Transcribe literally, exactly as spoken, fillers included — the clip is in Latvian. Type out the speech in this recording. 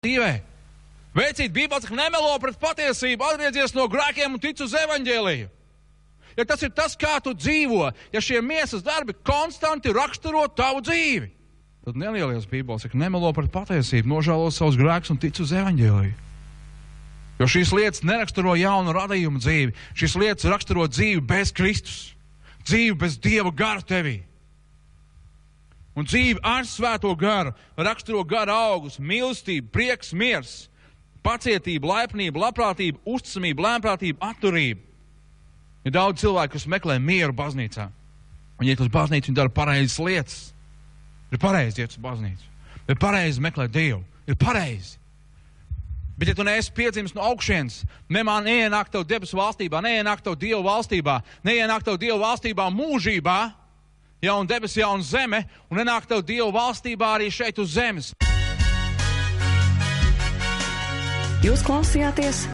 dzīvē. Veicīt Bībeles, ka nemelo pret patiesību, atgriezies no grēkiem un tic uz evaņģēliju. Ja tas ir tas, kā tu dzīvo, ja šie miesas darbi konstanti raksturo tavu dzīvi, tad nelielies Bībeles, ka nemelo pret patiesību, nožēlo savus grēkus un tic uz evaņģēliju. Jo šīs lietas neraksturo jaunu radījumu dzīvi, šīs lietas raksturo dzīvi bez Kristus, dzīvi bez Dieva gara tevī. Un dzīve ar svēto garu raksturo gara augus, mīlestību, prieks, miers, pacietību, laipnību, labprātību, uzticamību, lēnprātību, atturību. Ir daudz cilvēku, kas meklē mieru baznīcā. Viņi iet uz baznīcu, viņi dara pareizas lietas. Ir pareizi iet uz baznīcu. Ir pareizi meklēt Dievu. Ir pareizi. Bet ja tu neesi piedzimis no augšienes, nemā neienāk tev debesu valstībā, neienāk tev Dievu valstībā, neienāk tev Dievu valstībā mūžībā, jauna debes, jauna zeme, un nenāk tev Dievu valstībā arī šeit uz zemes. Jūs klausījāties